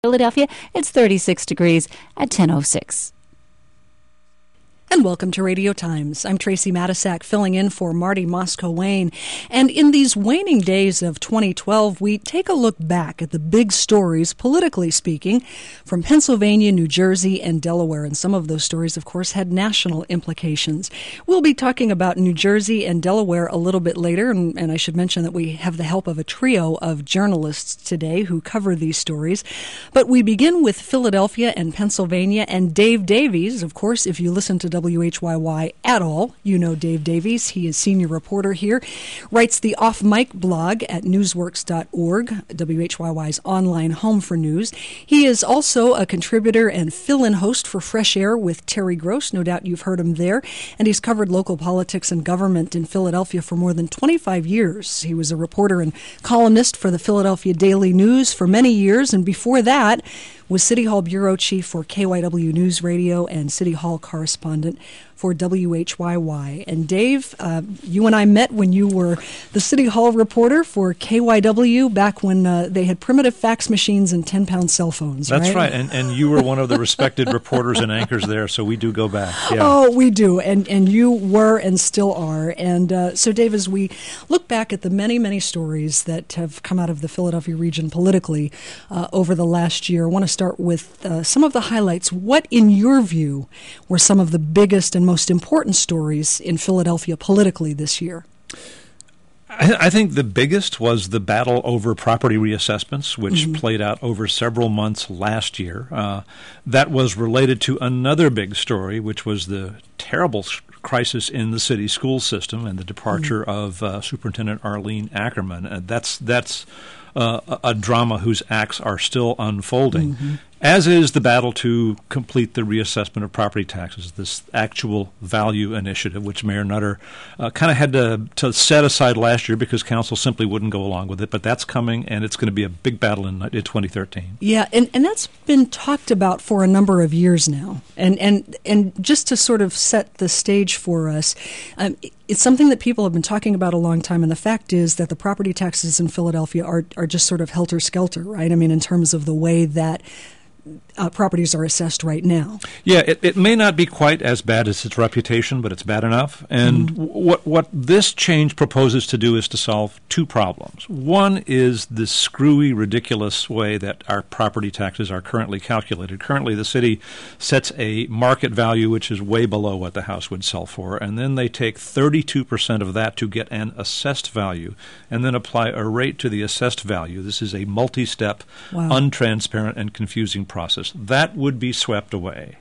Philadelphia, it's 36 degrees at 10:06. And welcome to Radio Times. I'm Tracy Matisak, filling in for Marty Moscow-Wayne. And in these waning days of 2012, we take a look back at the big stories, politically speaking, from Pennsylvania, New Jersey, and Delaware. And some of those stories, of course, had national implications. We'll be talking about New Jersey and Delaware a little bit later, and I should mention that we have the help of a trio of journalists today who cover these stories. But we begin with Philadelphia and Pennsylvania, and Dave Davies. Of course, if you listen to WHYY at all, you know Dave Davies. He is senior reporter here, writes the Off Mic blog at newsworks.org, WHYY's online home for news. He is also a contributor and fill-in host for Fresh Air with Terry Gross. No doubt you've heard him there. And he's covered local politics and government in Philadelphia for more than 25 years. He was a reporter and columnist for the Philadelphia Daily News for many years, and before that was City Hall bureau chief for KYW News Radio and City Hall correspondent for WHYY. And Dave, you and I met when you were the City Hall reporter for KYW back when they had primitive fax machines and 10-pound cell phones, That's right. And you were one of the respected reporters and anchors there, so we do go back. Yeah. Oh, we do. And you were and still are. And so, Dave, as we look back at the many, many stories that have come out of the Philadelphia region politically over the last year, I want to start with some of the highlights. What, in your view, were some of the biggest and most important stories in Philadelphia politically this year? I think the biggest was the battle over property reassessments, which played out over several months last year. That was related to another big story, which was the terrible crisis in the city school system and the departure of Superintendent Arlene Ackerman. That's a drama whose acts are still unfolding, as is the battle to complete the reassessment of property taxes, this actual value initiative, which Mayor Nutter kind of had to set aside last year because council simply wouldn't go along with it. But that's coming, and it's going to be a big battle in 2013. Yeah, and that's been talked about for a number of years now. And just to sort of set the stage for us, it's something that people have been talking about a long time, and the fact is that the property taxes in Philadelphia are just sort of helter-skelter, right? I mean, in terms of the way that properties are assessed right now. Yeah, it may not be quite as bad as its reputation, but it's bad enough. And what this change proposes to do is to solve two problems. One is the screwy, ridiculous way that our property taxes are currently calculated. Currently, the city sets a market value which is way below what the house would sell for, and then they take 32% of that to get an assessed value, and then apply a rate to the assessed value. This is a multi-step, untransparent, and confusing process. That would be swept away.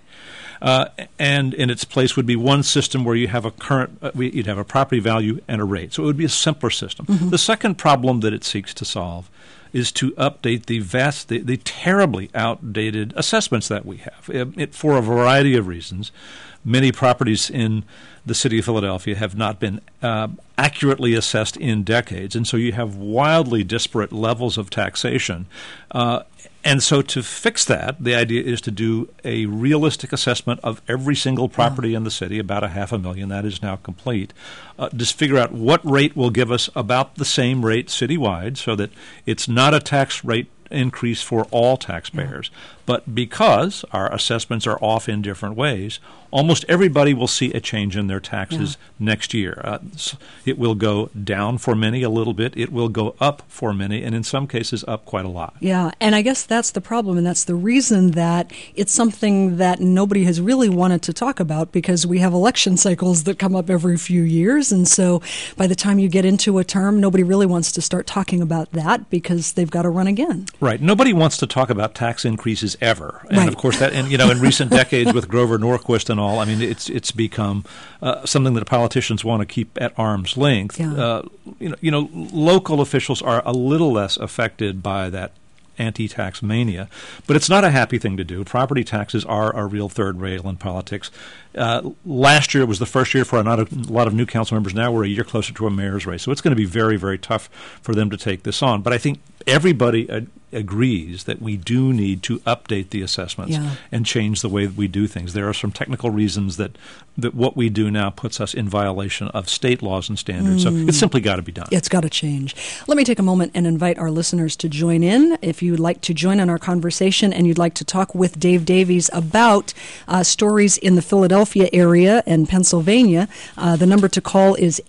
And in its place would be one system where you have you'd have a property value and a rate. So it would be a simpler system. The second problem that it seeks to solve is to update the terribly outdated assessments that we have. For a variety of reasons, many properties in the city of Philadelphia have not been accurately assessed in decades, and so you have wildly disparate levels of taxation. And so to fix that, the idea is to do a realistic assessment of every single property in the city, about $500,000. That is now complete. Just figure out what rate will give us about the same rate citywide so that it's not a tax rate increase for all taxpayers. But because our assessments are off in different ways, almost everybody will see a change in their taxes next year. It will go down for many a little bit. It will go up for many, and in some cases up quite a lot. Yeah, and I guess that's the problem, and that's the reason that it's something that nobody has really wanted to talk about, because we have election cycles that come up every few years, and so by the time you get into a term, nobody really wants to start talking about that because they've got to run again. Right. Nobody wants to talk about tax increases ever. And of course that, and in recent decades with Grover Norquist and all, I mean, it's become something that politicians want to keep at arm's length. Yeah. Local officials are a little less affected by that anti-tax mania, but it's not a happy thing to do. Property taxes are a real third rail in politics. Last year was the first year for a lot of new council members. Now we're a year closer to a mayor's race, so it's going to be very, very tough for them to take this on. But I think everybody agrees that we do need to update the assessments and change the way that we do things. There are some technical reasons that what we do now puts us in violation of state laws and standards. So it's simply got to be done. It's got to change. Let me take a moment and invite our listeners to join in. If you'd like to join in our conversation and you'd like to talk with Dave Davies about stories in the Philadelphia area and Pennsylvania, the number to call is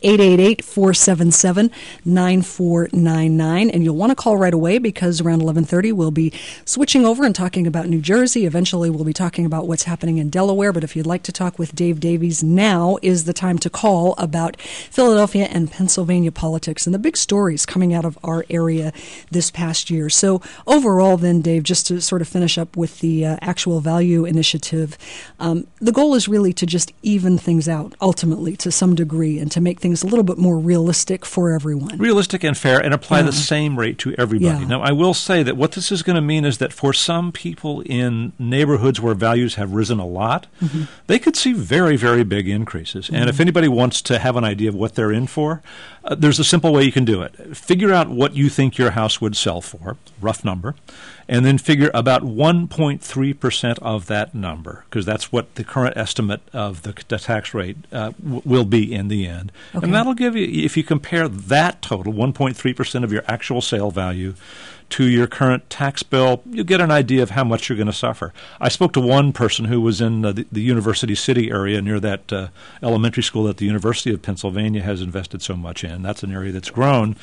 888-477-9499. And you'll want to call right away because around 11:30 we'll be switching over and talking about New Jersey. Eventually we'll be talking about what's happening in Delaware. But if you'd like to talk with Dave Davies, now is the time to call about Philadelphia and Pennsylvania politics and the big stories coming out of our area this past year. So overall then, Dave, just to sort of finish up with the actual value initiative, the goal is really to just even things out ultimately to some degree and to make things a little bit more realistic for everyone. Realistic and fair, and apply the same rate to everybody. Now, I will say that what this is going to mean is that for some people in neighborhoods where values have risen a lot, they could see very, very big increases. And if anybody wants to have an idea of what they're in for, there's a simple way you can do it. Figure out what you think your house would sell for, rough number, and then figure about 1.3% of that number, because that's what the current estimate of the tax rate will be in the end. Okay. And that'll give you, if you compare that total, 1.3% of your actual sale value, to your current tax bill, you'll get an idea of how much you're going to suffer. I spoke to one person who was in the University City area near that elementary school that the University of Pennsylvania has invested so much in. That's an area that's grown.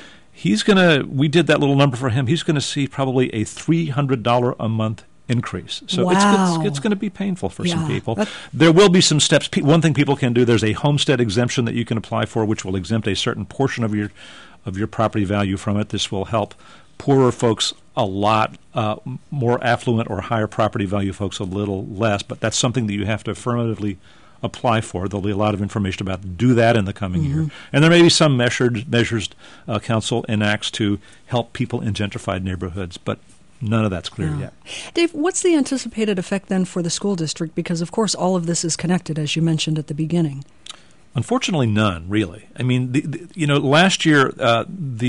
We did that little number for him. He's going to see probably a $300 a month increase. So it's going to be painful for some people. There will be some steps. One thing people can do, there's a homestead exemption that you can apply for, which will exempt a certain portion of your property value from it. This will help poorer folks a lot, more affluent or higher property value folks a little less, but that's something that you have to affirmatively apply for. There'll be a lot of information about do that in the coming year. And there may be some measures council enacts to help people in gentrified neighborhoods, but none of that's clear yet. Dave, what's the anticipated effect then for the school district? Because, of course, all of this is connected, as you mentioned at the beginning. Unfortunately, none, really. I mean, last year there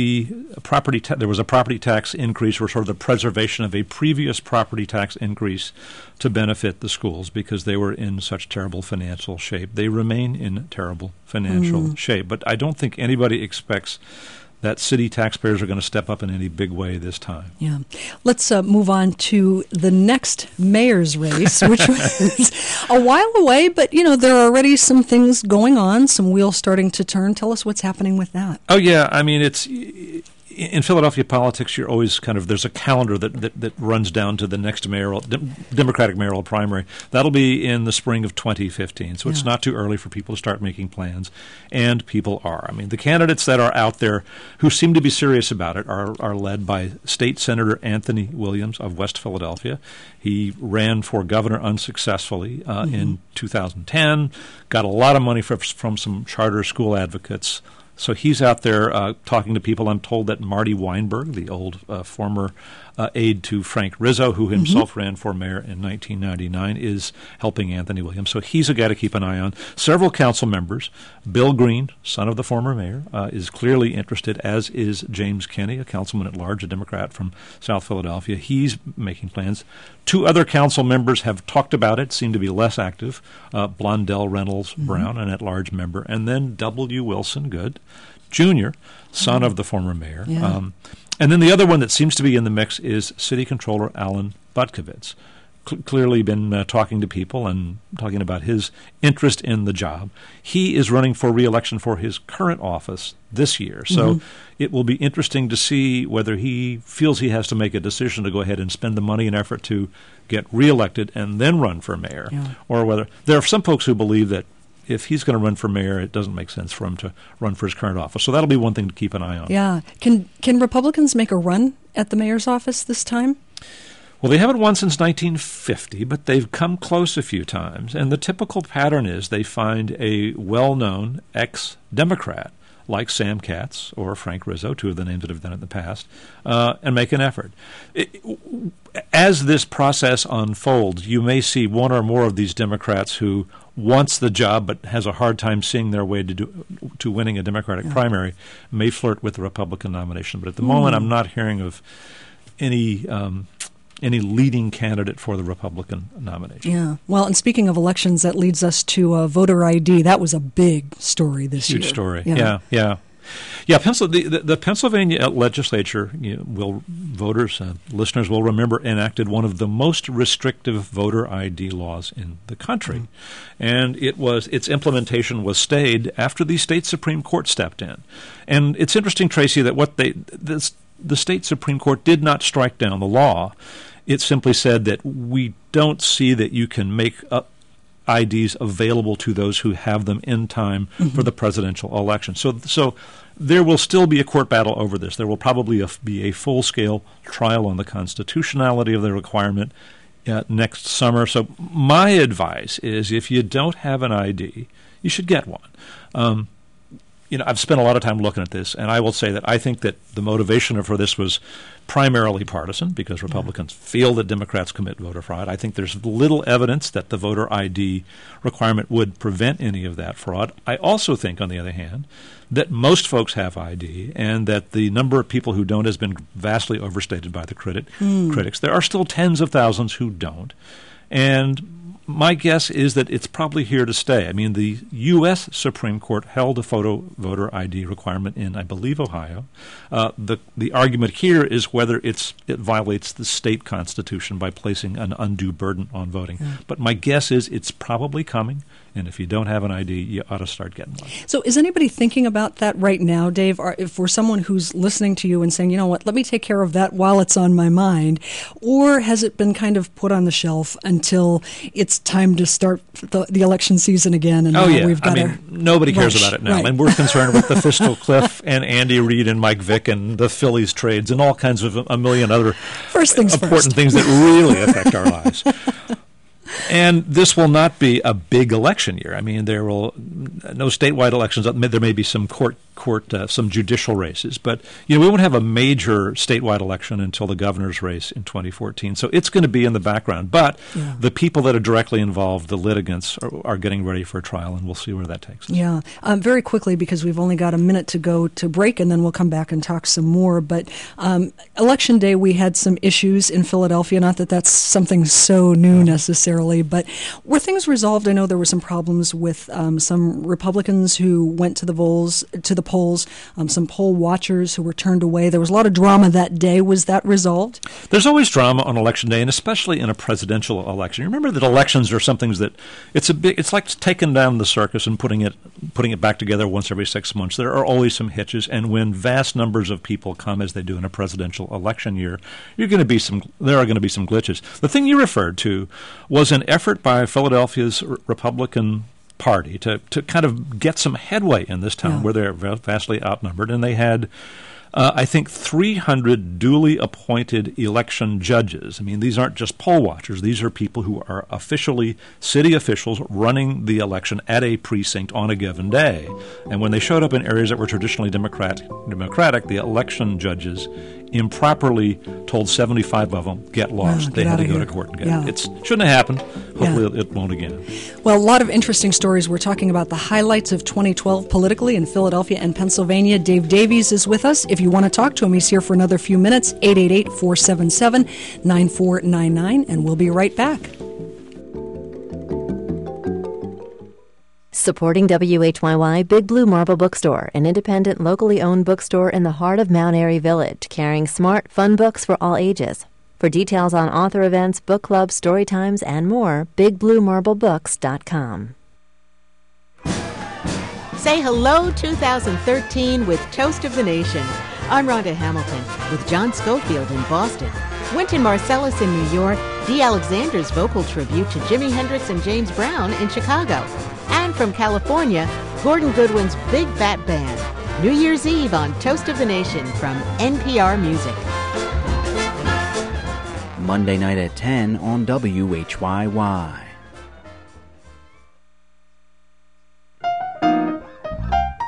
was a property tax increase, or sort of the preservation of a previous property tax increase to benefit the schools because they were in such terrible financial shape. They remain in terrible financial shape, but I don't think anybody expects that city taxpayers are going to step up in any big way this time. Yeah. Let's move on to the next mayor's race, which was a while away, but, there are already some things going on, some wheels starting to turn. Tell us what's happening with that. Oh, yeah. I mean, in Philadelphia politics, you're always there's a calendar that runs down to the next Democratic mayoral primary. That'll be in the spring of 2015, so it's not too early for people to start making plans, and people are. I mean, the candidates that are out there who seem to be serious about it are led by State Senator Anthony Williams of West Philadelphia. He ran for governor unsuccessfully in 2010, got a lot of money from some charter school advocates. So he's out there talking to people. I'm told that Marty Weinberg, the old former aide to Frank Rizzo, who himself ran for mayor in 1999, is helping Anthony Williams. So he's a guy to keep an eye on. Several council members. Bill Green, son of the former mayor, is clearly interested, as is James Kenney, a councilman at large, a Democrat from South Philadelphia. He's making plans. Two other council members have talked about it, seem to be less active, Blondell Reynolds Brown, an at-large member, and then W. Wilson Good, Jr., son of the former mayor. Yeah. And then the other one that seems to be in the mix is City Controller Alan Butkovitz. Clearly been talking to people and talking about his interest in the job. He is running for re-election for his current office this year. So it will be interesting to see whether he feels he has to make a decision to go ahead and spend the money and effort to get re-elected and then run for mayor, or whether there are some folks who believe that if he's going to run for mayor, it doesn't make sense for him to run for his current office. So that'll be one thing to keep an eye on. Yeah. Can Republicans make a run at the mayor's office this time? Well, they haven't won since 1950, but they've come close a few times. And the typical pattern is they find a well-known ex-Democrat like Sam Katz or Frank Rizzo, two of the names that have done it in the past, and make an effort. As this process unfolds, you may see one or more of these Democrats who wants the job but has a hard time seeing their way to winning a Democratic primary may flirt with the Republican nomination. But at the moment, I'm not hearing of any leading candidate for the Republican nomination. Yeah. Well, and speaking of elections, that leads us to voter ID. That was a big story this year. Huge story. Yeah. The Pennsylvania legislature, listeners will remember, enacted one of the most restrictive voter ID laws in the country, and its implementation was stayed after the state Supreme Court stepped in. And it's interesting, Tracy, that the state Supreme Court did not strike down the law. It simply said that we don't see that you can make IDs available to those who have them in time for the presidential election. So there will still be a court battle over this. There will probably be a full-scale trial on the constitutionality of the requirement next summer. So my advice is, if you don't have an ID, you should get one. I've spent a lot of time looking at this, and I will say that I think that the motivation for this was primarily partisan, because Republicans feel that Democrats commit voter fraud. I think there's little evidence that the voter ID requirement would prevent any of that fraud. I also think, on the other hand, that most folks have ID, and that the number of people who don't has been vastly overstated by the critics. There are still tens of thousands who don't, and my guess is that it's probably here to stay. I mean, the U.S. Supreme Court held a voter ID requirement in, I believe, Ohio. The argument here is whether it violates the state constitution by placing an undue burden on voting. But my guess is it's probably coming, and if you don't have an ID, you ought to start getting one. So is anybody thinking about that right now, Dave? Or if for someone who's listening to you and saying, you know what, let me take care of that while it's on my mind, or has it been kind of put on the shelf until it's time to start the election season again? And we've got nobody cares about it now. Right. And we're concerned with the fiscal cliff and Andy Reid and Mike Vick and the Phillies trades and all kinds of a million other important things that really affect our lives. And this will not be a big election year. I mean, there will no statewide elections. There may be some some judicial races, but we won't have a major statewide election until the governor's race in 2014. So it's going to be in the background. But the people that are directly involved, the litigants, are getting ready for a trial, and we'll see where that takes us. Yeah, very quickly, because we've only got a minute to go to break, and then we'll come back and talk some more. But Election Day, we had some issues in Philadelphia. Not that that's something so new necessarily, but were things resolved? I know there were some problems with some Republicans who went to the polls, some poll watchers who were turned away. There was a lot of drama that day. Was that resolved? There's always drama on Election Day, and especially in a presidential election. You remember that elections are something that it's like taking down the circus and putting it back together once every 6 months. There are always some hitches, and when vast numbers of people come, as they do in a presidential election year, there are going to be some glitches. The thing you referred to was an effort by Philadelphia's Republican Party to kind of get some headway in this town where they're vastly outnumbered, and they had I think 300 duly appointed election judges. I mean, these aren't just poll watchers. These are people who are officially city officials running the election at a precinct on a given day. And when they showed up in areas that were traditionally Democratic, the election judges improperly told 75 of them, get lost. They had to go to court and get it. It shouldn't have happened. Hopefully it won't again. Well, a lot of interesting stories. We're talking about the highlights of 2012 politically in Philadelphia and Pennsylvania. Dave Davies is with us. If you want to talk to him, he's here for another few minutes, 888-477-9499, and we'll be right back. Supporting WHYY, Big Blue Marble Bookstore, an independent, locally owned bookstore in the heart of Mount Airy Village, carrying smart, fun books for all ages. For details on author events, book clubs, story times, and more, bigbluemarblebooks.com. Say hello 2013 with Toast of the Nation. I'm Rhonda Hamilton with John Schofield in Boston, Wynton Marsalis in New York, Dee Alexander's vocal tribute to Jimi Hendrix and James Brown in Chicago. And from California, Gordon Goodwin's Big Fat Band. New Year's Eve on Toast of the Nation from NPR Music. Monday night at 10 on WHYY.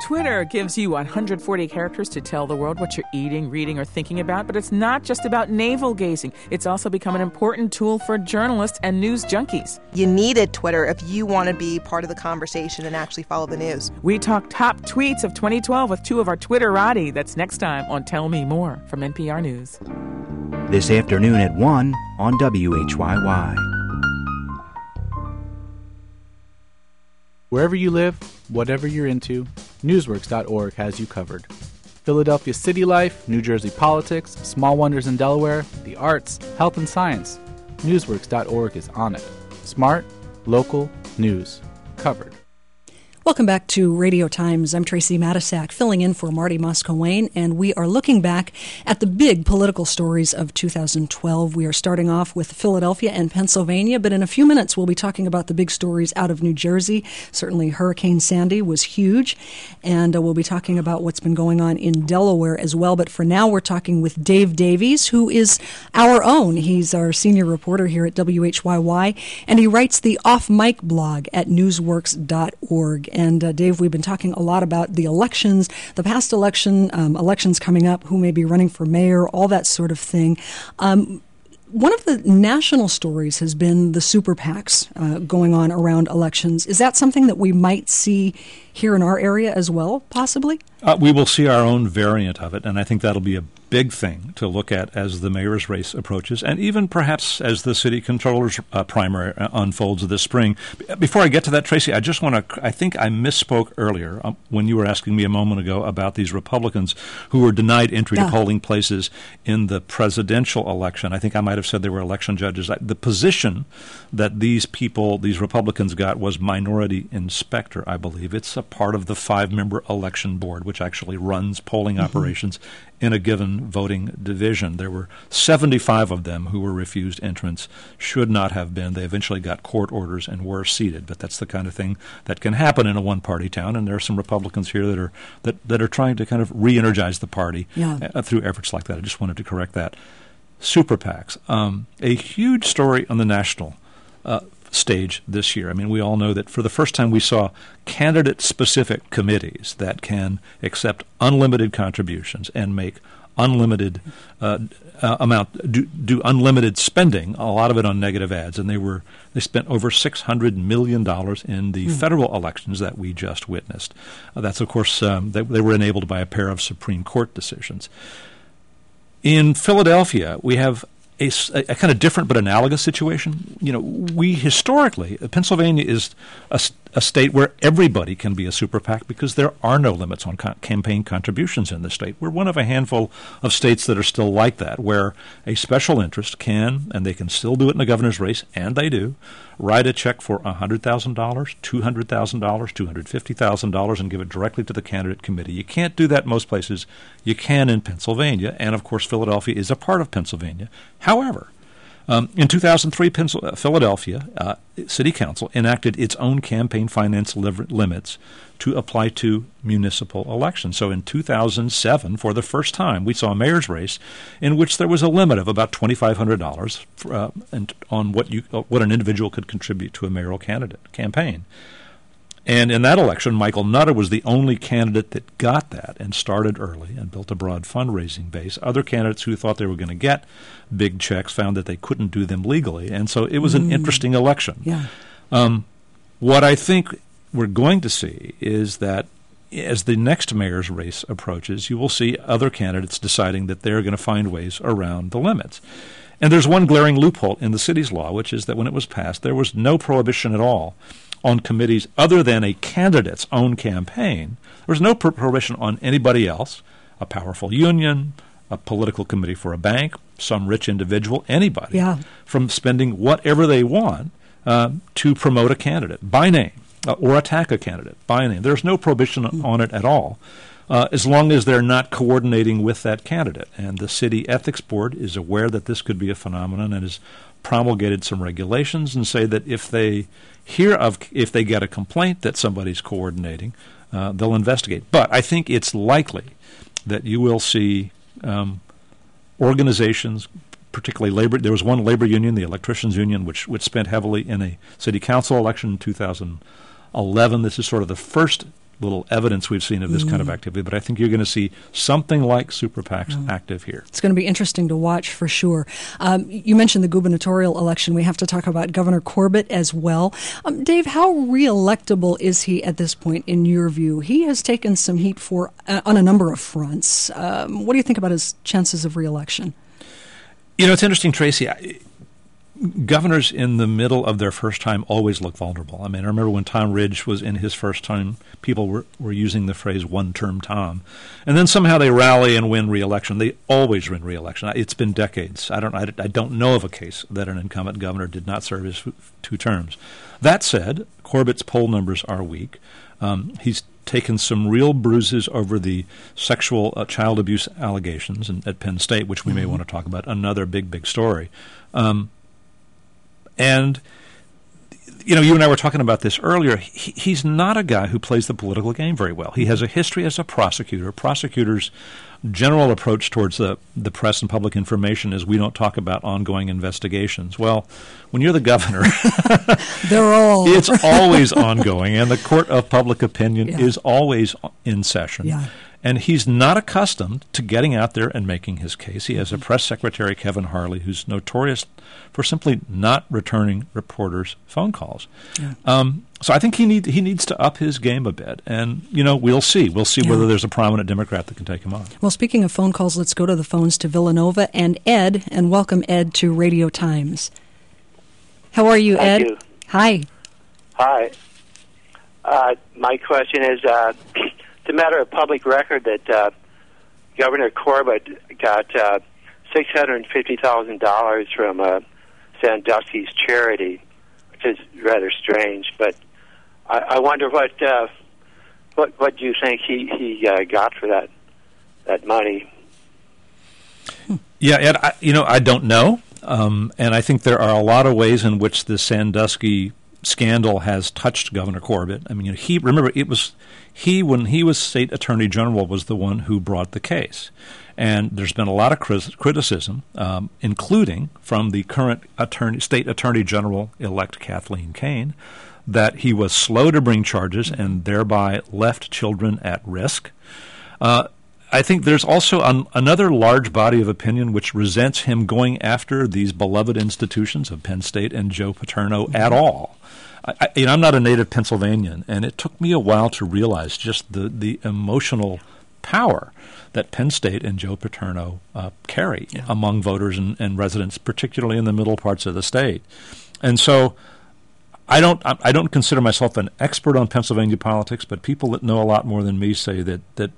Twitter gives you 140 characters to tell the world what you're eating, reading, or thinking about, but it's not just about navel-gazing. It's also become an important tool for journalists and news junkies. You needed Twitter if you want to be part of the conversation and actually follow the news. We talk top tweets of 2012 with two of our Twitterati. That's next time on Tell Me More from NPR News. This afternoon at 1 on WHYY. Wherever you live, whatever you're into, Newsworks.org has you covered. Philadelphia city life, New Jersey politics, small wonders in Delaware, the arts, health and science. Newsworks.org is on it. Smart, local, news. Covered. Welcome back to Radio Times. I'm Tracy Matisak, filling in for Marty Moscow-Wayne, and we are looking back at the big political stories of 2012. We are starting off with Philadelphia and Pennsylvania, but in a few minutes we'll be talking about the big stories out of New Jersey. Certainly Hurricane Sandy was huge, and we'll be talking about what's been going on in Delaware as well. But for now, we're talking with Dave Davies, who is our own. He's our senior reporter here at WHYY, and he writes the Off Mic blog at newsworks.org. And Dave, we've been talking a lot about the elections, the past election, elections coming up, who may be running for mayor, all that sort of thing. One of the national stories has been the super PACs going on around elections. Is that something that we might see here in our area as well, possibly? We will see our own variant of it, and I think that'll be a big thing to look at as the mayor's race approaches, and even perhaps as the city controller's primary unfolds this spring. Before I get to that, Tracy, I just want to, I think I misspoke earlier when you were asking me a moment ago about these Republicans who were denied entry to polling places in the presidential election. I think I might have said they were election judges. The position that these people, these Republicans got was minority inspector, I believe. It's a part of the 5-member election board, which actually runs polling operations in a given voting division. There were 75 of them who were refused entrance, should not have been. They eventually got court orders and were seated, but that's the kind of thing that can happen in a one-party town, and there are some Republicans here that are trying to kind of re-energize the party through efforts like that. I just wanted to correct that. Super PACs, a huge story on the national stage this year. I mean, we all know that for the first time we saw candidate-specific committees that can accept unlimited contributions and make unlimited do unlimited spending, a lot of it on negative ads, and they spent over $600 million in the federal elections that we just witnessed. That's, of course, they were enabled by a pair of Supreme Court decisions. In Philadelphia, we have a kind of different but analogous situation. You know, we historically, Pennsylvania is a state where everybody can be a super PAC because there are no limits on campaign contributions in the state. We're one of a handful of states that are still like that, where a special interest can, and they can still do it in a governor's race, and they do, write a check for $100,000, $200,000, $250,000 and give it directly to the candidate committee. You can't do that most places. You can in Pennsylvania, and of course Philadelphia is a part of Pennsylvania. However, in 2003, Philadelphia City Council enacted its own campaign finance limits to apply to municipal elections. So in 2007, for the first time, we saw a mayor's race in which there was a limit of about $2,500 on what an individual could contribute to a mayoral candidate campaign. And in that election, Michael Nutter was the only candidate that got that and started early and built a broad fundraising base. Other candidates who thought they were going to get big checks found that they couldn't do them legally, and so it was an interesting election. Yeah. What I think we're going to see is that as the next mayor's race approaches, you will see other candidates deciding that they're going to find ways around the limits. And there's one glaring loophole in the city's law, which is that when it was passed, there was no prohibition at all on committees other than a candidate's own campaign. There was no prohibition on anybody else, a powerful union, a political committee for a bank, some rich individual, anybody, from spending whatever they want to promote a candidate by name or attack a candidate by name. There's no prohibition on it at all, as long as they're not coordinating with that candidate. And the City Ethics Board is aware that this could be a phenomenon and has promulgated some regulations and say that if they get a complaint that somebody's coordinating, they'll investigate. But I think it's likely that you will see organizations, particularly labor. There was one labor union, the Electricians Union, which spent heavily in a city council election in 2011. This is sort of the first little evidence we've seen of this kind of activity, but I think you're going to see something like super PACs active here. It's going to be interesting to watch for sure. You mentioned the gubernatorial election. We have to talk about Governor Corbett as well. Dave, how re-electable is he at this point in your view? He has taken some heat for on a number of fronts. What do you think about his chances of re-election? You know, it's interesting, Tracy. Governors in the middle of their first time always look vulnerable. I mean, I remember when Tom Ridge was in his first time, people were using the phrase one-term Tom. And then somehow they rally and win re-election. They always win re-election. It's been decades. I don't know of a case that an incumbent governor did not serve his 2 terms. That said, Corbett's poll numbers are weak. He's taken some real bruises over the sexual child abuse allegations at Penn State, which we may want to talk about, another big story. And, you know, you and I were talking about this earlier. He's not a guy who plays the political game very well. He has a history as a prosecutor. Prosecutors' general approach towards the press and public information is we don't talk about ongoing investigations. Well, when you're the governor, it's always ongoing, and the court of public opinion is always in session. Yeah. And he's not accustomed to getting out there and making his case. He has a press secretary, Kevin Harley, who's notorious for simply not returning reporters' phone calls. Yeah. So I think he needs to up his game a bit. And, you know, we'll see. We'll see whether there's a prominent Democrat that can take him on. Well, speaking of phone calls, let's go to the phones to Villanova and Ed, and welcome Ed to Radio Times. How are you, Ed? Thank you. Hi. Hi. My question is, it's a matter of public record that Governor Corbett got $650,000 from Sandusky's charity, which is rather strange. But I wonder what do you think he got for that money? Yeah, Ed, I don't know, and I think there are a lot of ways in which the Sandusky scandal has touched Governor Corbett. I mean, remember, it was when he was state attorney general, was the one who brought the case. And there's been a lot of criticism, including from the current state attorney general-elect Kathleen Kane, that he was slow to bring charges and thereby left children at risk. I think there's also another large body of opinion which resents him going after these beloved institutions of Penn State and Joe Paterno at all. I'm not a native Pennsylvanian, and it took me a while to realize just the emotional power that Penn State and Joe Paterno carry among voters and residents, particularly in the middle parts of the state. And so I don't consider myself an expert on Pennsylvania politics, but people that know a lot more than me say that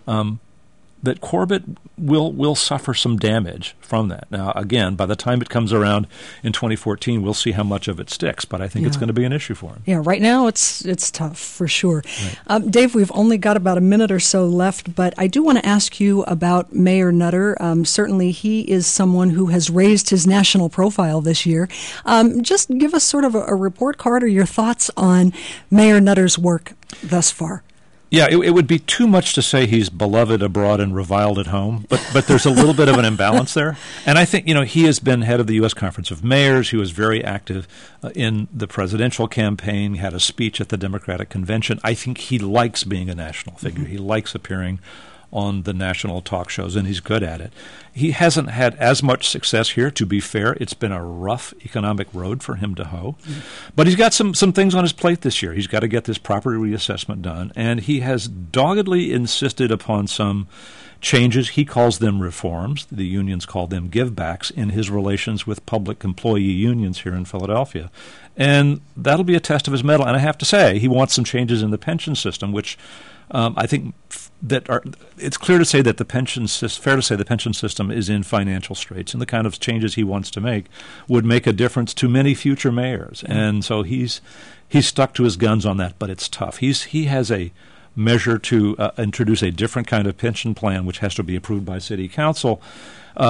Corbett will suffer some damage from that. Now, again, by the time it comes around in 2014, we'll see how much of it sticks, but I think it's going to be an issue for him. Yeah, right now it's tough, for sure. Right. Dave, we've only got about a minute or so left, but I do want to ask you about Mayor Nutter. Certainly he is someone who has raised his national profile this year. Just give us sort of a report card or your thoughts on Mayor Nutter's work thus far. Yeah, it would be too much to say he's beloved abroad and reviled at home, but there's a little bit of an imbalance there. And I think, he has been head of the U.S. Conference of Mayors. He was very active in the presidential campaign. He had a speech at the Democratic Convention. I think he likes being a national figure. Mm-hmm. He likes appearing on the national talk shows, and he's good at it. He hasn't had as much success here, to be fair. It's been a rough economic road for him to hoe. Mm-hmm. But he's got some things on his plate this year. He's got to get this property reassessment done, and he has doggedly insisted upon some changes. He calls them reforms. The unions call them givebacks in his relations with public employee unions here in Philadelphia. And that'll be a test of his mettle. And I have to say, he wants some changes in the pension system, which I think it's clear to say that the pension system is in financial straits, and the kind of changes he wants to make would make a difference to many future mayors. Mm-hmm. And so he's stuck to his guns on that, but it's tough. He has a measure to introduce a different kind of pension plan, which has to be approved by city council,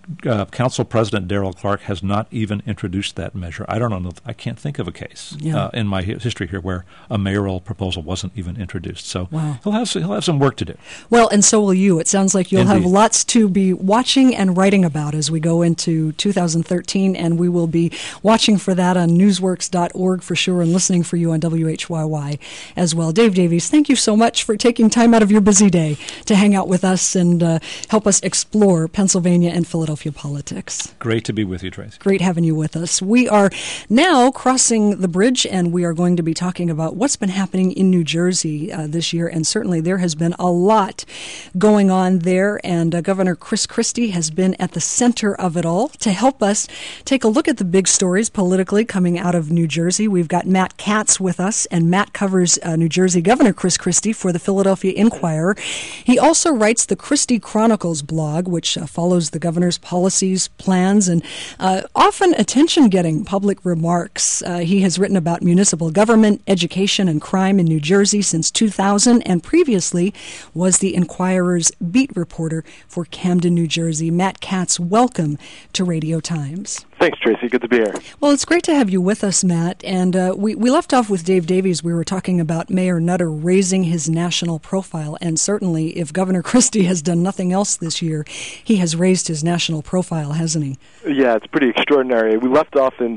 Council President Darrell Clark has not even introduced that measure. I don't know. I can't think of a case in my history here where a mayoral proposal wasn't even introduced. So he'll have some work to do. Well, and so will you. It sounds like you'll Indeed. have lots to be watching and writing about as we go into 2013, and we will be watching for that on newsworks.org for sure, and listening for you on WHYY as well. Dave Davies, thank you so much for taking time out of your busy day to hang out with us and help us explore Pennsylvania and Philadelphia politics. Great to be with you, Tracy. Great having you with us. We are now crossing the bridge, and we are going to be talking about what's been happening in New Jersey this year, and certainly there has been a lot going on there, and Governor Chris Christie has been at the center of it all. To help us take a look at the big stories politically coming out of New Jersey, we've got Matt Katz with us, and Matt covers New Jersey Governor Chris Christie for the Philadelphia Inquirer. He also writes the Christie Chronicles blog, which follows the governor's policies, plans, and often attention-getting public remarks. He has written about municipal government, education, and crime in New Jersey since 2000, and previously was the Inquirer's beat reporter for Camden, New Jersey. Matt Katz, welcome to Radio Times. Thanks, Tracy. Good to be here. Well, it's great to have you with us, Matt. And we left off with Dave Davies. We were talking about Mayor Nutter raising his national profile. And certainly, if Governor Christie has done nothing else this year, he has raised his national profile, hasn't he? Yeah, it's pretty extraordinary. We left off in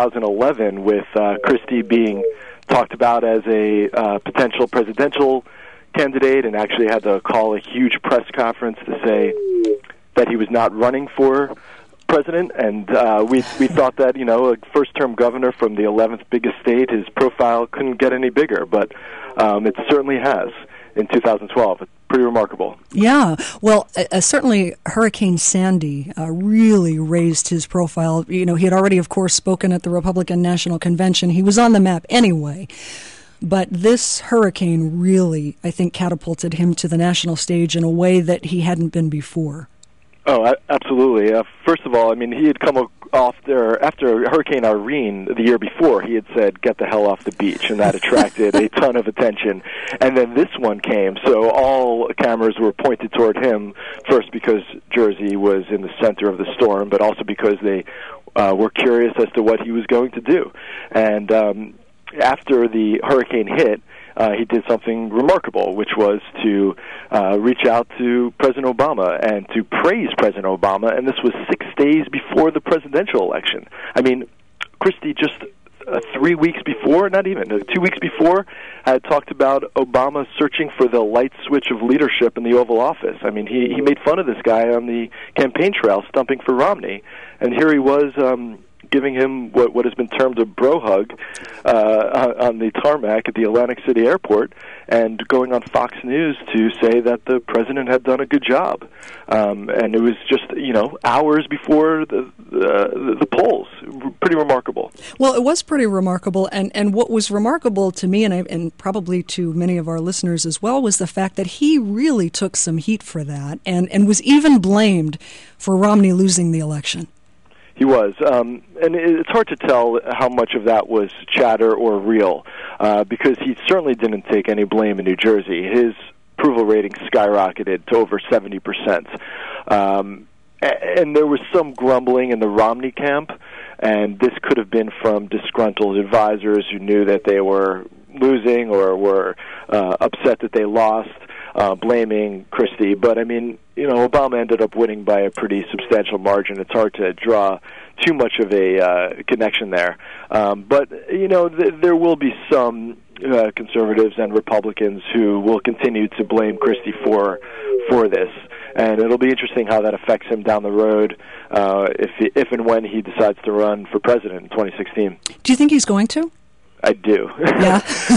2011 with Christie being talked about as a potential presidential candidate, and actually had to call a huge press conference to say that he was not running for president, and we thought that, a first-term governor from the 11th biggest state, his profile couldn't get any bigger, but it certainly has in 2012. It's pretty remarkable. Yeah, well, certainly Hurricane Sandy really raised his profile. He had already, of course, spoken at the Republican National Convention. He was on the map anyway. But this hurricane really, I think, catapulted him to the national stage in a way that he hadn't been before. Oh, absolutely. First of all, he had come off there after Hurricane Irene the year before. He had said, "Get the hell off the beach," and that attracted a ton of attention. And then this one came, so all cameras were pointed toward him, first because Jersey was in the center of the storm, but also because they were curious as to what he was going to do. And after the hurricane hit, he did something remarkable, which was to reach out to President Obama and to praise President Obama, and this was 6 days before the presidential election. Christie just 3 weeks before, not even, 2 weeks before, had talked about Obama searching for the light switch of leadership in the Oval Office. He made fun of this guy on the campaign trail, stumping for Romney, and here he was giving him what has been termed a bro hug on the tarmac at the Atlantic City Airport, and going on Fox News to say that the president had done a good job. And it was just, hours before the polls. Pretty remarkable. Well, it was pretty remarkable, and what was remarkable to me, and probably to many of our listeners as well, was the fact that he really took some heat for that, and was even blamed for Romney losing the election. He was, and it's hard to tell how much of that was chatter or real, because he certainly didn't take any blame in New Jersey. His approval rating skyrocketed to over 70%. And there was some grumbling in the Romney camp, and this could have been from disgruntled advisors who knew that they were losing or were upset that they lost, blaming Christie. But, Obama ended up winning by a pretty substantial margin. It's hard to draw too much of a connection there. But, there will be some conservatives and Republicans who will continue to blame Christie for this. And it'll be interesting how that affects him down the road if and when he decides to run for president in 2016. Do you think he's going to? I do. Yeah.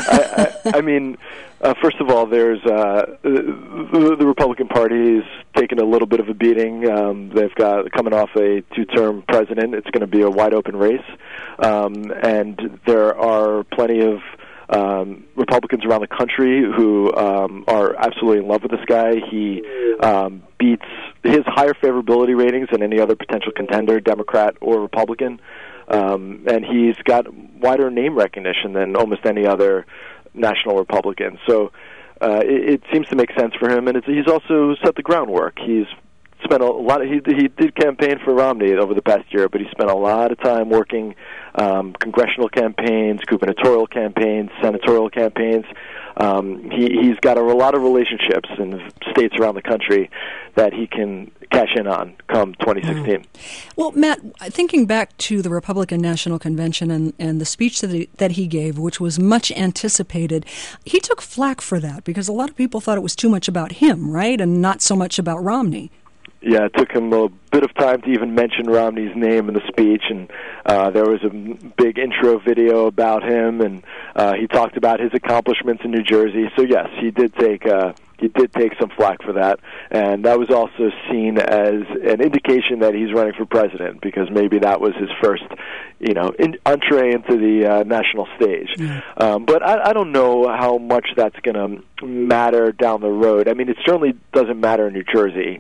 First of all, there's the Republican Party is taking a little bit of a beating. They've got coming off a 2-term president. It's going to be a wide-open race. And there are plenty of Republicans around the country who are absolutely in love with this guy. He beats his higher favorability ratings than any other potential contender, Democrat or Republican. And he's got wider name recognition than almost any other national Republican. So it seems to make sense for him, and he's also set the groundwork. He's spent a lot of, he did campaign for Romney over the past year, but he spent a lot of time working congressional campaigns, gubernatorial campaigns, senatorial campaigns. He's got a lot of relationships in states around the country that he can cash in on come 2016. Well, Matt, thinking back to the Republican National Convention and the speech that he gave, which was much anticipated, he took flack for that because a lot of people thought it was too much about him, right, and not so much about Romney. Yeah, it took him a bit of time to even mention Romney's name in the speech, and there was a big intro video about him, and he talked about his accomplishments in New Jersey. So yes, he did take some flack for that, and that was also seen as an indication that he's running for president, because maybe that was his first, entree into the national stage. But I don't know how much that's going to matter down the road. I mean, it certainly doesn't matter in New Jersey,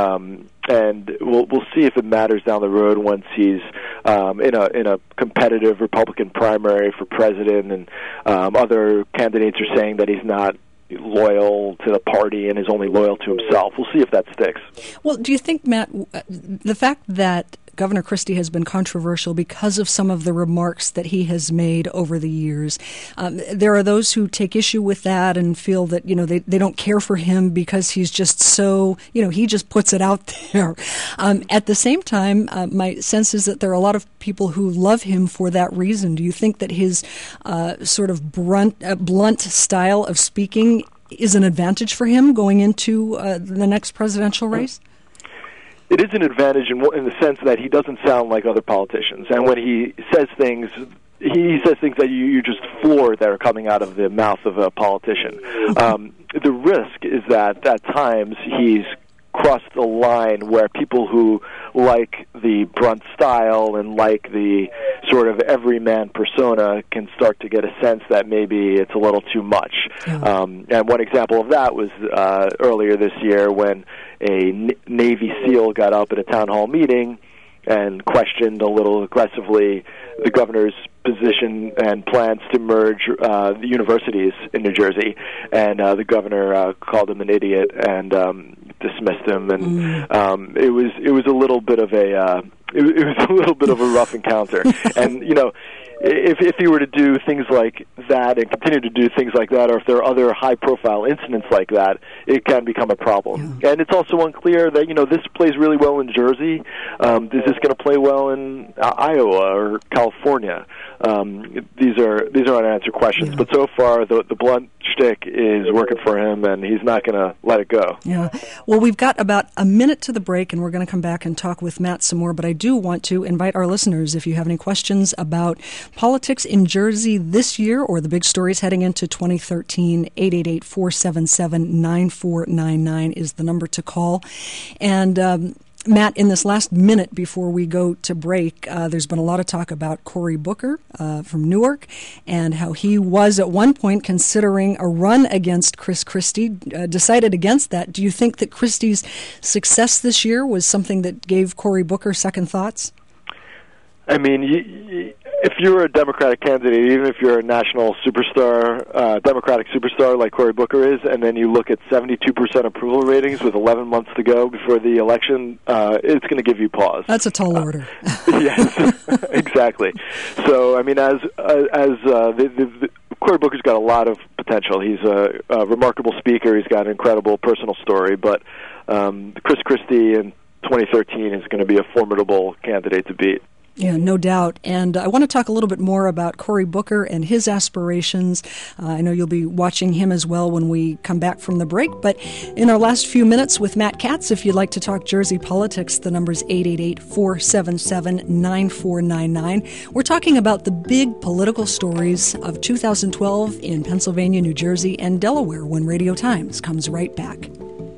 and we'll see if it matters down the road once he's in a competitive Republican primary for president, and other candidates are saying that he's not loyal to the party and is only loyal to himself. We'll see if that sticks. Well, do you think, Matt, the fact that Governor Christie has been controversial because of some of the remarks that he has made over the years, there are those who take issue with that and feel that, they don't care for him because he's just so, he just puts it out there. At the same time, my sense is that there are a lot of people who love him for that reason. Do you think that his sort of blunt style of speaking is an advantage for him going into the next presidential race? It is an advantage in the sense that he doesn't sound like other politicians, and when he says things that you just floor that are coming out of the mouth of a politician. The risk is that at times he's crossed the line where people who like the blunt style and like the sort of everyman persona can start to get a sense that maybe it's a little too much. And one example of that was earlier this year when a Navy SEAL got up at a town hall meeting and questioned a little aggressively the governor's position and plans to merge the universities in New Jersey, and the governor called him an idiot and dismissed him, and it was a little bit of a rough encounter. And if he were to do things like that and continue to do things like that, or if there are other high-profile incidents like that, it can become a problem. And it's also unclear that, this plays really well in Jersey. Is this going to play well in Iowa or California? These are unanswered questions. But so far, the blunt shtick is working for him, and he's not going to let it go. Yeah. Well, we've got about a minute to the break, and we're going to come back and talk with Matt some more. But I do want to invite our listeners, if you have any questions about politics in Jersey this year or the big stories heading into 2013, 888-477-9499 is the number to call. And Matt, in this last minute before we go to break, there's been a lot of talk about Cory Booker from Newark and how he was at one point considering a run against Chris Christie, decided against that. Do you think that Christie's success this year was something that gave Cory Booker second thoughts? I mean, if you're a Democratic candidate, even if you're a national superstar, Democratic superstar like Cory Booker is, and then you look at 72% approval ratings with 11 months to go before the election, it's going to give you pause. That's a tall order. Yes, exactly. So, I mean, Cory Booker's got a lot of potential. He's a remarkable speaker. He's got an incredible personal story, but Chris Christie in 2013 is going to be a formidable candidate to beat. Yeah, no doubt. And I want to talk a little bit more about Cory Booker and his aspirations. I know you'll be watching him as well when we come back from the break. But in our last few minutes with Matt Katz, if you'd like to talk Jersey politics, the number's 888-477-9499. We're talking about the big political stories of 2012 in Pennsylvania, New Jersey, and Delaware when Radio Times comes right back.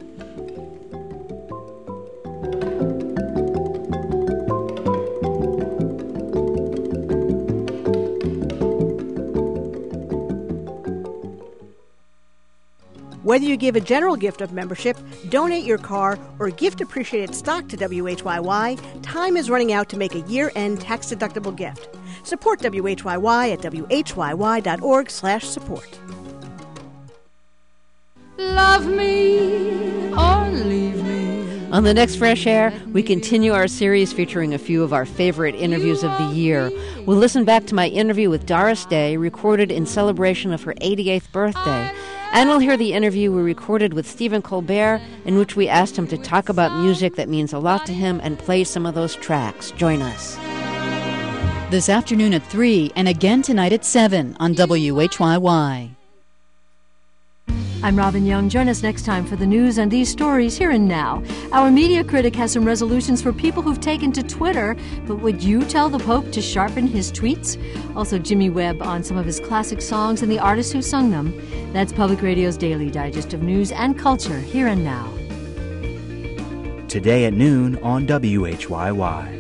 Whether you give a general gift of membership, donate your car, or gift appreciated stock to WHYY, time is running out to make a year-end tax-deductible gift. Support WHYY at whyy.org/support. Love me or leave me, On the next Fresh Air, we continue our series featuring a few of our favorite interviews of the year. We'll listen back to my interview with Doris Day, recorded in celebration of her 88th birthday. And we'll hear the interview we recorded with Stephen Colbert, in which we asked him to talk about music that means a lot to him and play some of those tracks. Join us. This afternoon at 3 and again tonight at 7 on WHYY. I'm Robin Young. Join us next time for the news and these stories here and now. Our media critic has some resolutions for people who've taken to Twitter, but would you tell the Pope to sharpen his tweets? Also, Jimmy Webb on some of his classic songs and the artists who sung them. That's Public Radio's daily digest of news and culture here and now. Today at noon on WHYY.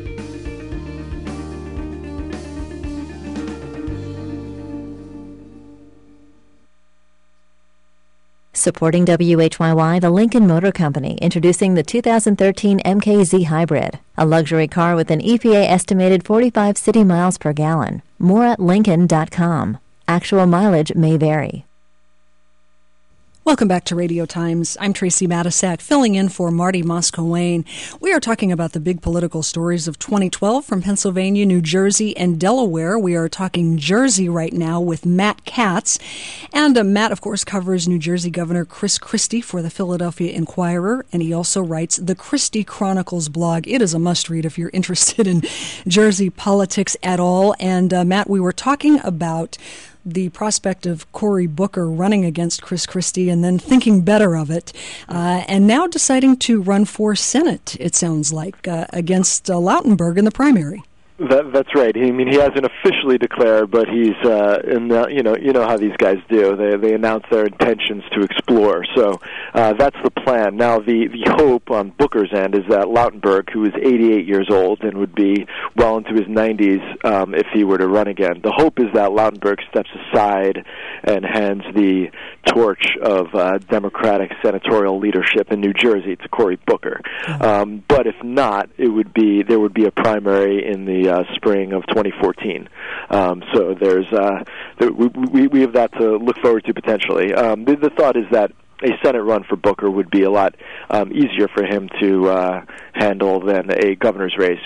Supporting WHYY, the Lincoln Motor Company, introducing the 2013 MKZ Hybrid, a luxury car with an EPA estimated 45 city miles per gallon. More at Lincoln.com. Actual mileage may vary. Welcome back to Radio Times. I'm Tracy Matisak, filling in for Marty Moscow-Wayne. We are talking about the big political stories of 2012 from Pennsylvania, New Jersey, and Delaware. We are talking Jersey right now with Matt Katz. And Matt, of course, covers New Jersey Governor Chris Christie for the Philadelphia Inquirer, and he also writes the Christie Chronicles blog. It is a must-read if you're interested in Jersey politics at all. And Matt, we were talking about the prospect of Cory Booker running against Chris Christie and then thinking better of it, and now deciding to run for Senate, it sounds like, against Lautenberg in the primary. That's right. I mean, he hasn't officially declared, but he's you know how these guys do. They announce their intentions to explore. So that's the plan. Now, the hope on Booker's end is that Lautenberg, who is 88 years old and would be well into his 90s if he were to run again, the hope is that Lautenberg steps aside and hands the torch of Democratic senatorial leadership in New Jersey to Cory Booker. But if not, there would be a primary in the spring of 2014. So there's we have that to look forward to potentially. The thought is that a Senate run for Booker would be a lot easier for him to handle than a governor's race.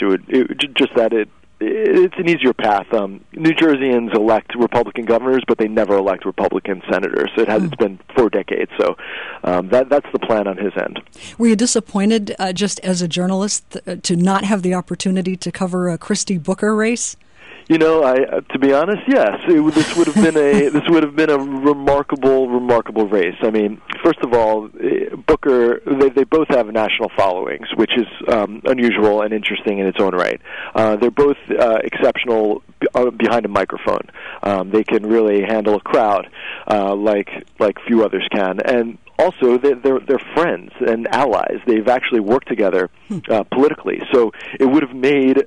It's an easier path. New Jerseyans elect Republican governors, but they never elect Republican senators. It's been 4 decades, so that's the plan on his end. Were you disappointed, just as a journalist, to not have the opportunity to cover a Christie Booker race? You know, to be honest, yes. This would have been a remarkable race. I mean, first of all, Booker, they both have national followings, which is unusual and interesting in its own right. They're both exceptional behind a microphone. They can really handle a crowd like few others can, and also they're friends and allies. They've actually worked together politically, so it would have made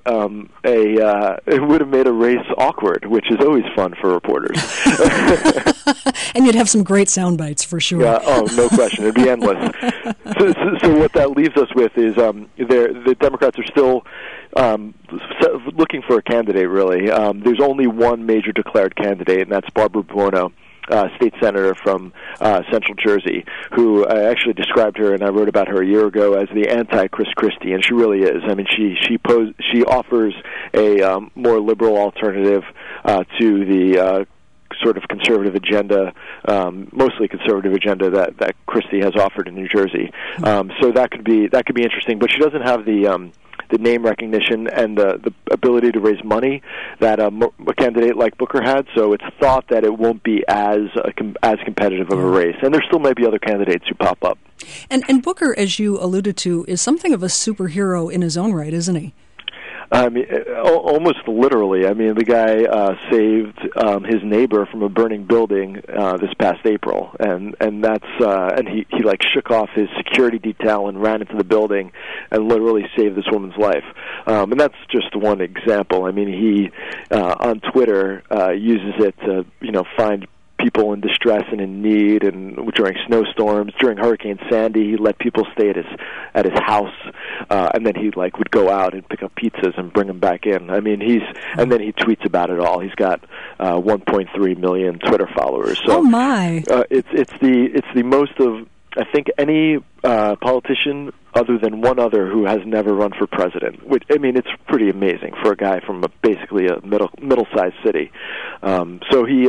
a race awkward, which is always fun for reporters. And you'd have some great sound bites for sure. Yeah, no question, it'd be endless. So what that leaves us with is the Democrats are still looking for a candidate. Really, there's only one major declared candidate, and that's Barbara Buono, state senator from Central Jersey, who I actually described her, and I wrote about her a year ago, as the anti-Chris Christie, and she really is. I mean, she offers a more liberal alternative to the sort of conservative agenda, mostly conservative agenda that Christie has offered in New Jersey. So that could be interesting, but she doesn't have the name recognition and the ability to raise money that a candidate like Booker had, so it's thought that it won't be as competitive of a race. And there still might be other candidates who pop up. And Booker, as you alluded to, is something of a superhero in his own right, isn't he? I mean, almost literally. I mean, the guy saved his neighbor from a burning building this past April, and he like shook off his security detail and ran into the building and literally saved this woman's life. And that's just one example. I mean, he on Twitter uses it to find people in distress and in need, and during snowstorms, during Hurricane Sandy, he let people stay at his house, and then he would go out and pick up pizzas and bring them back in. I mean, and then he tweets about it all. He's got 1.3 million Twitter followers. So, oh my! It's the most of I think, any politician other than one other who has never run for president. Which, I mean, it's pretty amazing for a guy from basically a middle-sized city. So he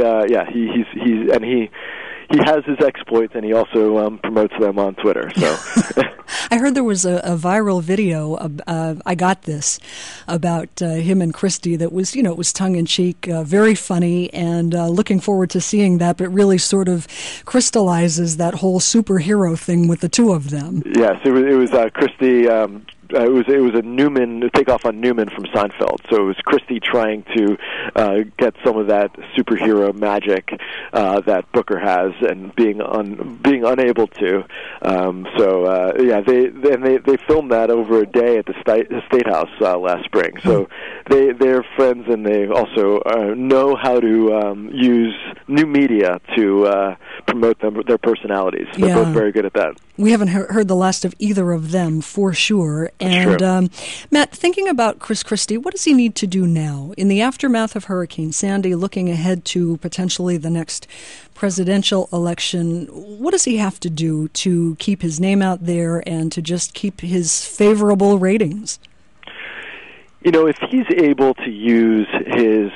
has his exploits, and he also promotes them on Twitter. So, I heard there was a viral video. I got this about him and Christie that was, it was tongue in cheek, very funny, and looking forward to seeing that. But really, sort of crystallizes that whole superhero thing with the two of them. Yes, it was Christie. It was a Newman takeoff on Newman from Seinfeld. So it was Christie trying to get some of that superhero magic that Booker has, and being unable to. They filmed that over a day at the State House last spring. So they're friends, and they also know how to use new media to promote their personalities. They're both very good at that. We haven't heard the last of either of them, for sure. And Matt, thinking about Chris Christie, what does he need to do now? In the aftermath of Hurricane Sandy, looking ahead to potentially the next presidential election, what does he have to do to keep his name out there and to just keep his favorable ratings? If he's able to use his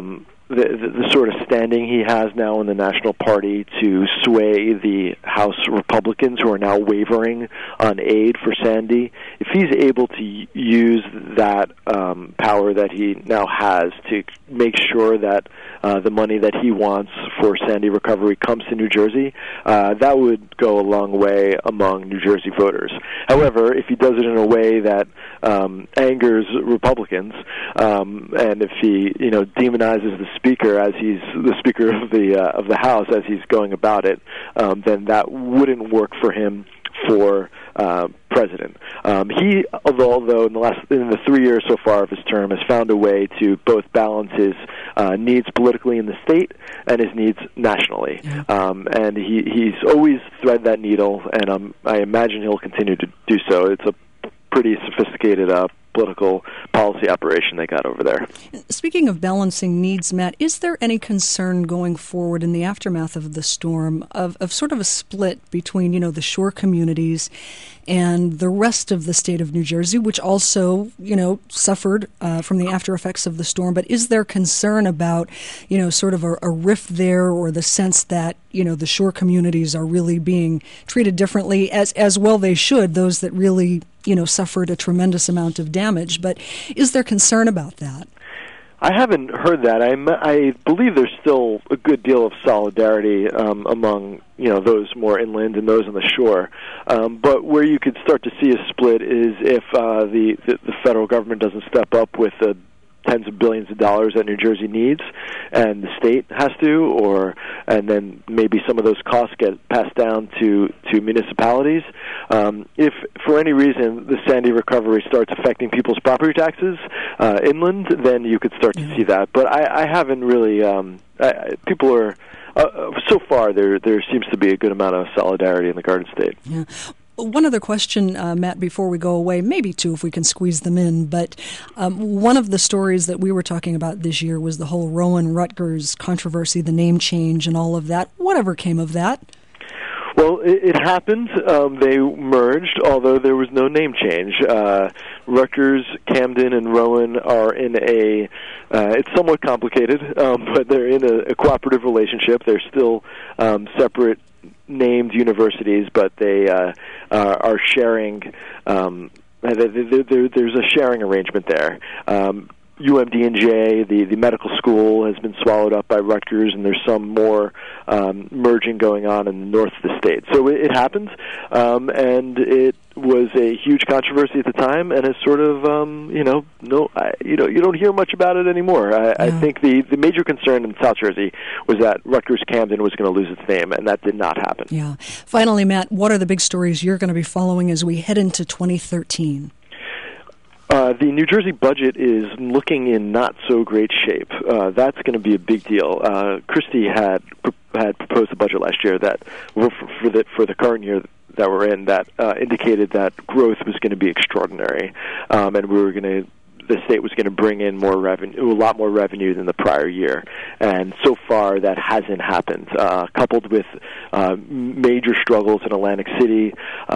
the sort of standing he has now in the National Party to sway the House Republicans who are now wavering on aid for Sandy, if he's able to use that power that he now has to make sure that the money that he wants for Sandy recovery comes to New Jersey, that would go a long way among New Jersey voters. However, if he does it in a way that angers Republicans, and if he demonizes the Speaker as he's the Speaker of the House as he's going about it, then that wouldn't work for him for president. He, although in the 3 years so far of his term, has found a way to both balance his needs politically in the state and his needs nationally. And he's always threaded that needle, and I imagine he'll continue to do so. It's a pretty sophisticated political policy operation they got over there. Speaking of balancing needs, Matt, is there any concern going forward in the aftermath of the storm of sort of a split between, the shore communities and the rest of the state of New Jersey, which also, suffered from the after effects of the storm? But is there concern about, sort of a rift there, or the sense that, the shore communities are really being treated differently, as well they should, those that really suffered a tremendous amount of damage? But is there concern about that? I haven't heard that. I believe there's still a good deal of solidarity among those more inland and those on the shore. But where you could start to see a split is if the federal government doesn't step up with the tens of billions of dollars that New Jersey needs, and the state has to, and then maybe some of those costs get passed down to municipalities. If for any reason the Sandy recovery starts affecting people's property taxes inland, then you could start to see that. But I haven't really. People are so far there seems to be a good amount of solidarity in the Garden State. Yeah. One other question, Matt, before we go away, maybe two if we can squeeze them in, but one of the stories that we were talking about this year was the whole Rowan Rutgers controversy, the name change and all of that. Whatever came of that? Well, it happened. They merged, although there was no name change. Rutgers, Camden, and Rowan are in it's somewhat complicated, but they're in a cooperative relationship. They're still separate named universities, but they are sharing. There's a sharing arrangement there. UMD&J, the medical school, has been swallowed up by Rutgers, and there's some more merging going on in the north of the state. So it happened, and it was a huge controversy at the time, and it's sort of, you don't hear much about it anymore. I think the major concern in South Jersey was that Rutgers Camden was going to lose its name, and that did not happen. Yeah. Finally, Matt, what are the big stories you're going to be following as we head into 2013? The New Jersey budget is looking in not so great shape. That's going to be a big deal. Christie had proposed a budget last year that for the current year that we're in that indicated that growth was going to be extraordinary, and we were going to the state was going to bring in more revenue, a lot more revenue than the prior year. And so far, that hasn't happened. Coupled with major struggles in Atlantic City,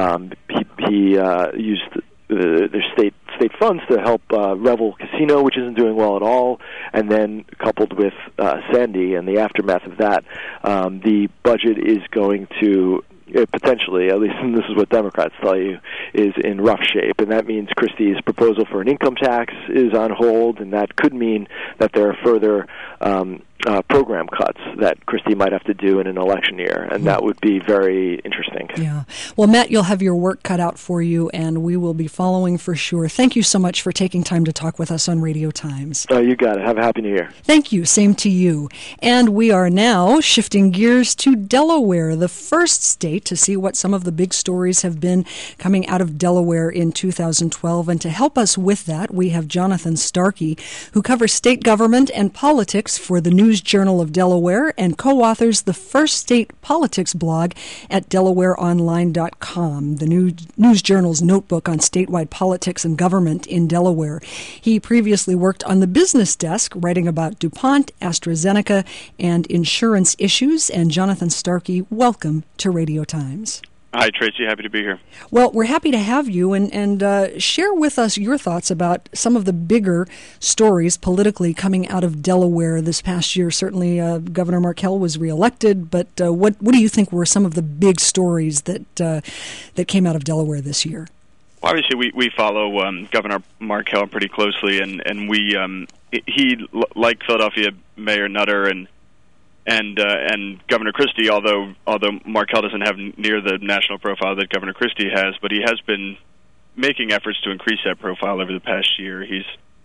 he used their state funds to help Revel Casino, which isn't doing well at all, and then coupled with Sandy and the aftermath of that, the budget is going to potentially, at least and this is what Democrats tell you, is in rough shape. And that means Christie's proposal for an income tax is on hold, and that could mean that there are further program cuts that Christie might have to do in an election year, and that would be very interesting. Yeah. Well, Matt, you'll have your work cut out for you, and we will be following for sure. Thank you so much for taking time to talk with us on Radio Times. You got it. Have a Happy New Year. Thank you. Same to you. And we are now shifting gears to Delaware, the first state, to see what some of the big stories have been coming out of Delaware in 2012. And to help us with that, we have Jonathan Starkey, who covers state government and politics for the News Journal of Delaware and co-authors the First State Politics blog at DelawareOnline.com, the News Journal's notebook on statewide politics and government in Delaware. He previously worked on the business desk, writing about DuPont, AstraZeneca, and insurance issues. And Jonathan Starkey, welcome to Radio Times. Hi, Tracy. Happy to be here. Well, we're happy to have you, and share with us your thoughts about some of the bigger stories politically coming out of Delaware this past year. Certainly, Governor Markell was reelected, but what do you think were some of the big stories that came out of Delaware this year? Well, obviously, we follow Governor Markell pretty closely, and he, like Philadelphia Mayor Nutter and Governor Christie, although Markell doesn't have near the national profile that Governor Christie has, but he has been making efforts to increase that profile over the past year. He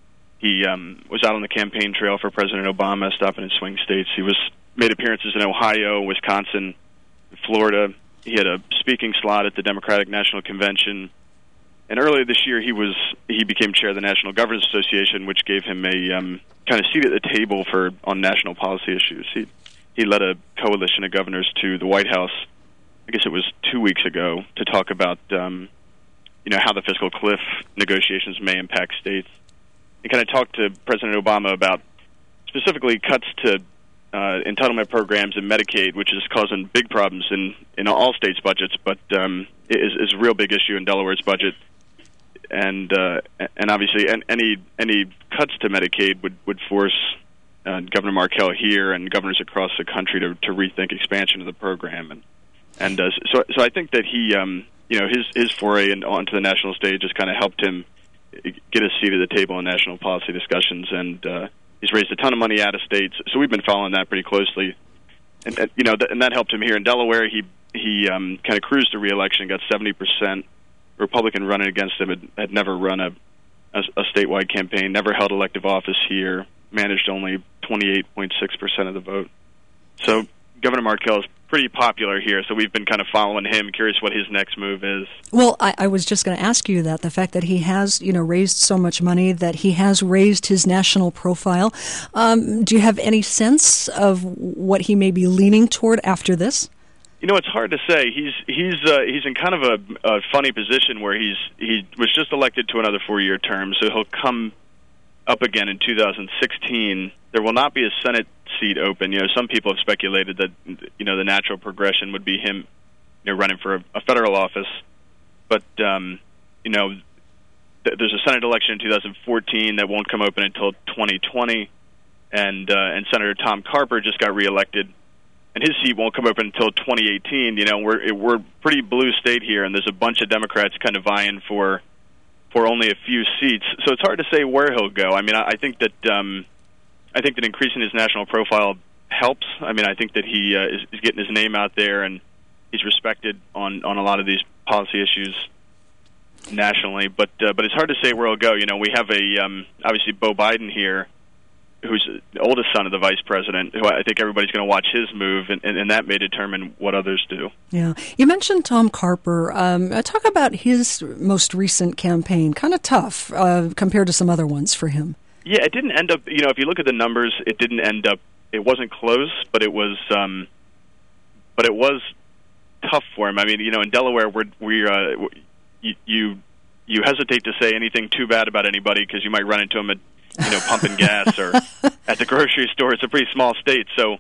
was out on the campaign trail for President Obama, stopping in swing states. He made appearances in Ohio, Wisconsin, Florida. He had a speaking slot at the Democratic National Convention. And earlier this year, he became chair of the National Governors Association, which gave him a kind of seat at the table on national policy issues. He led a coalition of governors to the White House, I guess it was 2 weeks ago, to talk about how the fiscal cliff negotiations may impact states. He kind of talked to President Obama about specifically cuts to entitlement programs and Medicaid, which is causing big problems in all states' budgets, but is a real big issue in Delaware's budget. And obviously, any cuts to Medicaid would force Governor Markell here and governors across the country to rethink expansion of the program. So I think that he, his foray onto the national stage has kind of helped him get a seat at the table in national policy discussions, and he's raised a ton of money out of state. So we've been following that pretty closely, and that helped him here in Delaware. He kind of cruised to re-election, got 70%. Republican running against him had never run a statewide campaign, never held elective office here, managed only 28.6% of the vote. So Governor Markell is pretty popular here, so we've been kind of following him, curious what his next move is. Well, I was just going to ask you that, the fact that he has, raised so much money, that he has raised his national profile. Do you have any sense of what he may be leaning toward after this? It's hard to say. He's in kind of a funny position where he was just elected to another 4-year term, so he'll come up again in 2016. There will not be a Senate seat open. Some people have speculated that the natural progression would be him running for a federal office, but there's a Senate election in 2014 that won't come open until 2020, and Senator Tom Carper just got reelected. And his seat won't come open until 2018. We're pretty blue state here, and there's a bunch of Democrats kind of vying for only a few seats. So it's hard to say where he'll go. I mean, I think that increasing his national profile helps. I mean, I think that he is getting his name out there, and he's respected on a lot of these policy issues nationally. But it's hard to say where he'll go. We have obviously Beau Biden here, who's the oldest son of the vice president, who I think everybody's going to watch his move, and that may determine what others do. Yeah. You mentioned Tom Carper. Talk about his most recent campaign. Kind of tough compared to some other ones for him. Yeah, it didn't end up, if you look at the numbers, it wasn't close, but it was tough for him. I mean, in Delaware, you you hesitate to say anything too bad about anybody because you might run into them at pumping gas or at the grocery store. It's a pretty small state, so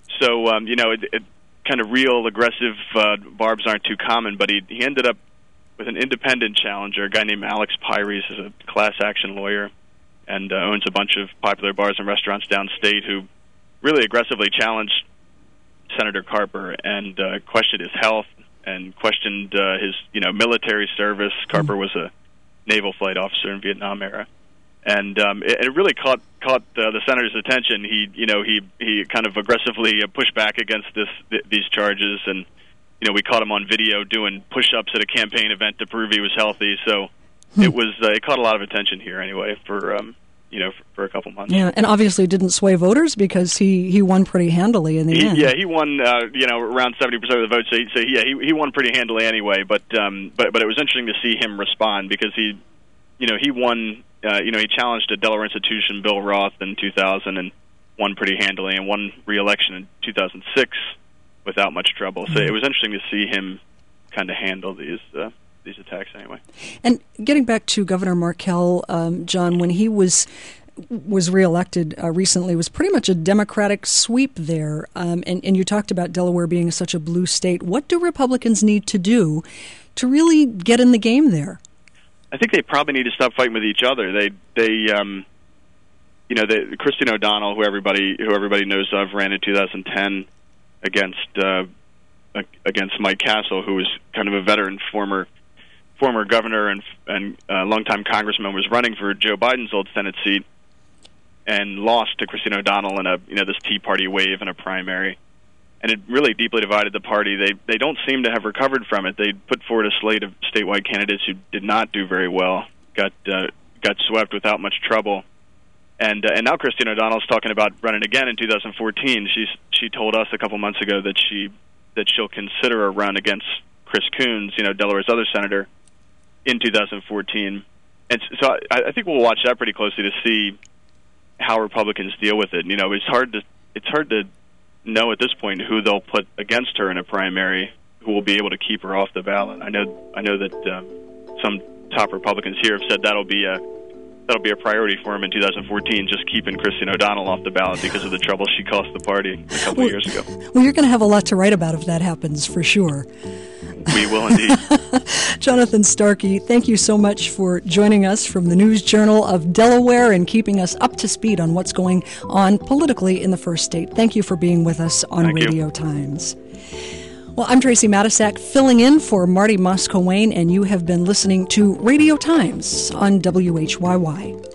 kind of real aggressive barbs aren't too common. But he ended up with an independent challenger, a guy named Alex Pires, who's a class action lawyer and owns a bunch of popular bars and restaurants downstate, who really aggressively challenged Senator Carper and questioned his health and questioned his military service. Carper was a naval flight officer in Vietnam era. And it really caught the senator's attention. He kind of aggressively pushed back against these charges, and we caught him on video doing push-ups at a campaign event to prove he was healthy. So it caught a lot of attention here anyway for a couple months. Yeah, and obviously didn't sway voters because he won pretty handily in the end. Yeah, he won around 70% of the votes. So he won pretty handily anyway. But it was interesting to see him respond because he won. He challenged a Delaware institution, Bill Roth, in 2000 and won pretty handily, and won re-election in 2006 without much trouble. So it was interesting to see him kind of handle these attacks anyway. And getting back to Governor Markell, John, when he was re-elected recently, was pretty much a Democratic sweep there. And you talked about Delaware being such a blue state. What do Republicans need to do to really get in the game there? I think they probably need to stop fighting with each other. Christine O'Donnell, who everybody knows of, ran in 2010 against Mike Castle, who was kind of a veteran former governor and longtime congressman, was running for Joe Biden's old Senate seat and lost to Christine O'Donnell in this Tea Party wave in a primary. And it really deeply divided the party. They don't seem to have recovered from it. They put forward a slate of statewide candidates who did not do very well, got swept without much trouble. And now Christine O'Donnell's talking about running again in 2014. She told us a couple months ago that she'll consider a run against Chris Coons, Delaware's other senator, in 2014. And so I think we'll watch that pretty closely to see how Republicans deal with it. It's hard to know at this point who they'll put against her in a primary, who will be able to keep her off the ballot. I know that some top Republicans here have said that'll be a priority for him in 2014, just keeping Christine O'Donnell off the ballot because of the trouble she cost the party a couple of years ago. Well, you're going to have a lot to write about if that happens, for sure. We will indeed. Jonathan Starkey, thank you so much for joining us from the News Journal of Delaware and keeping us up to speed on what's going on politically in the first state. Thank you for being with us on Radio Times. Well, I'm Tracy Matisak, filling in for Marty Moscow-Wayne, and you have been listening to Radio Times on WHYY.